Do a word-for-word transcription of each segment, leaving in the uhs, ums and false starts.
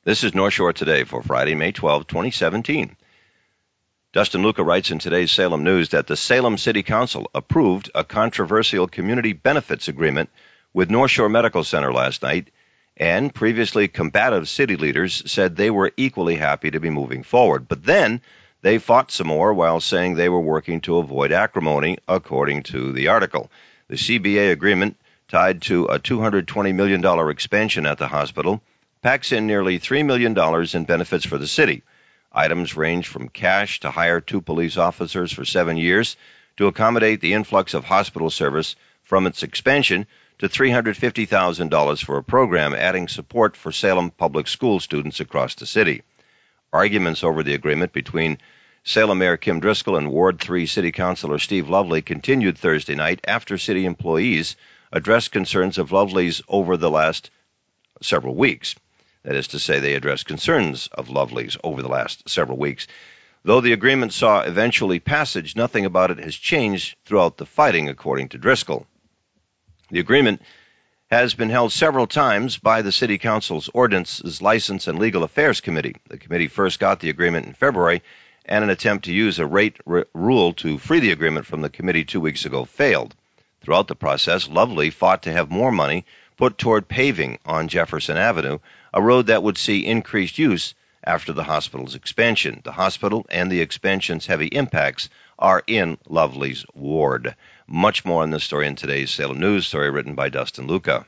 This is North Shore Today for Friday, May twelfth, twenty seventeen. Dustin Luca writes in today's Salem News that the Salem City Council approved a controversial community benefits agreement with North Shore Medical Center last night, and previously combative city leaders said they were equally happy to be moving forward. But then they fought some more while saying they were working to avoid acrimony, according to the article. The C B A agreement, tied to a two hundred twenty million dollars expansion at the hospital, packs in nearly three million dollars in benefits for the city. Items range from cash to hire two police officers for seven years to accommodate the influx of hospital service from its expansion to three hundred fifty thousand dollars for a program adding support for Salem public school students across the city. Arguments over the agreement between Salem Mayor Kim Driscoll and Ward three City Councilor Steve Lovely continued Thursday night after city employees addressed concerns of Lovely's over the last several weeks. That is to say, they addressed concerns of Lovely's over the last several weeks. Though the agreement saw eventually passage, nothing about it has changed throughout the fighting, according to Driscoll. The agreement has been held several times by the City Council's Ordinances, License, and Legal Affairs Committee. The committee first got the agreement in February, and an attempt to use a rate r- rule to free the agreement from the committee two weeks ago failed. Throughout the process, Lovely fought to have more money put toward paving on Jefferson Avenue, a road that would see increased use after the hospital's expansion. The hospital and the expansion's heavy impacts are in Lovely's ward. Much more on this story in today's Salem News, story written by Dustin Luca.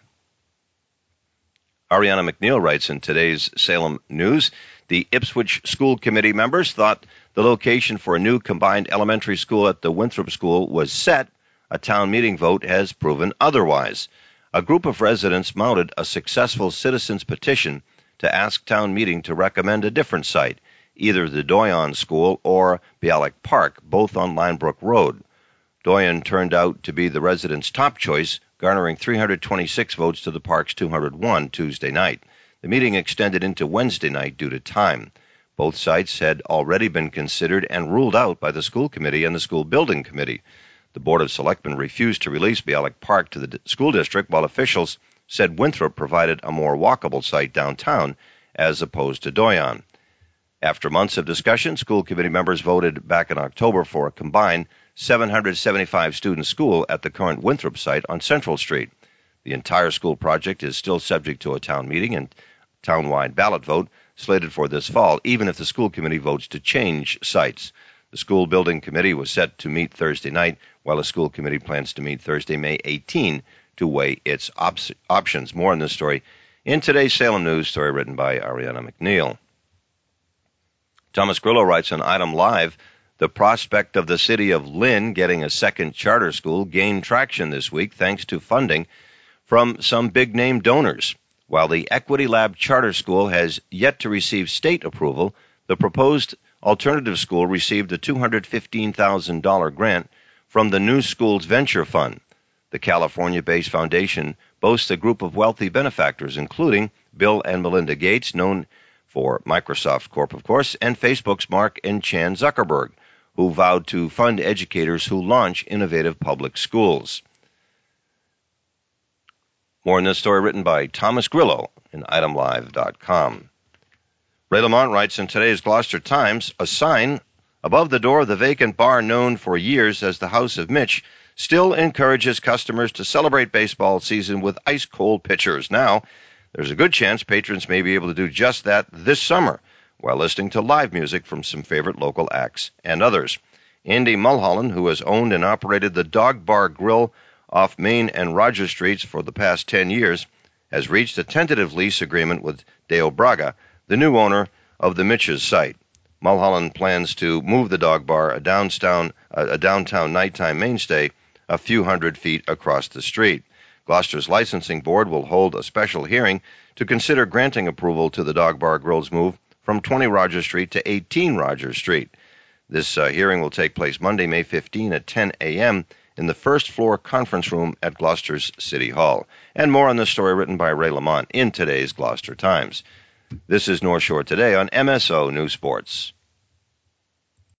Ariana McNeil writes in today's Salem News, the Ipswich School Committee members thought the location for a new combined elementary school at the Winthrop School was set. A town meeting vote has proven otherwise. A group of residents mounted a successful citizens' petition to ask town meeting to recommend a different site, either the Doyon School or Bialik Park, both on Linebrook Road. Doyon turned out to be the residents' top choice, garnering three hundred twenty-six votes to the park's two hundred one Tuesday night. The meeting extended into Wednesday night due to time. Both sites had already been considered and ruled out by the school committee and the school building committee. The Board of Selectmen refused to release Bialik Park to the school district, while officials said Winthrop provided a more walkable site downtown as opposed to Doyon. After months of discussion, school committee members voted back in October for a combined seven hundred seventy-five student school at the current Winthrop site on Central Street. The entire school project is still subject to a town meeting and town-wide ballot vote slated for this fall, even if the school committee votes to change sites. The school building committee was set to meet Thursday night, while the school committee plans to meet Thursday, May eighteenth, to weigh its op- options. More on this story in today's Salem News, story written by Ariana McNeil. Thomas Grillo writes on Item Live, the prospect of the city of Lynn getting a second charter school gained traction this week thanks to funding from some big-name donors. While the Equity Lab Charter School has yet to receive state approval, the proposed alternative school received a two hundred fifteen thousand dollars grant from the New Schools Venture Fund. The California-based foundation boasts a group of wealthy benefactors, including Bill and Melinda Gates, known for Microsoft Corp, of course, and Facebook's Mark and Chan Zuckerberg, who vowed to fund educators who launch innovative public schools. More in this story written by Thomas Grillo in item live dot com. Ray Lamont writes in today's Gloucester Times, a sign above the door of the vacant bar known for years as the House of Mitch still encourages customers to celebrate baseball season with ice-cold pitchers. Now, there's a good chance patrons may be able to do just that this summer while listening to live music from some favorite local acts and others. Andy Mulholland, who has owned and operated the Dog Bar Grill off Main and Rogers Streets for the past ten years, has reached a tentative lease agreement with Deo Braga, the new owner of the Mitch's site. Mulholland plans to move the dog bar, a downtown, a downtown nighttime mainstay, a few hundred feet across the street. Gloucester's licensing board will hold a special hearing to consider granting approval to the Dog Bar Grill's move from twenty Rogers Street to eighteen Rogers Street. This uh, hearing will take place Monday, May fifteenth at ten a.m. in the first-floor conference room at Gloucester's City Hall. And more on this story written by Ray Lamont in today's Gloucester Times. This is North Shore Today on M S O News Sports.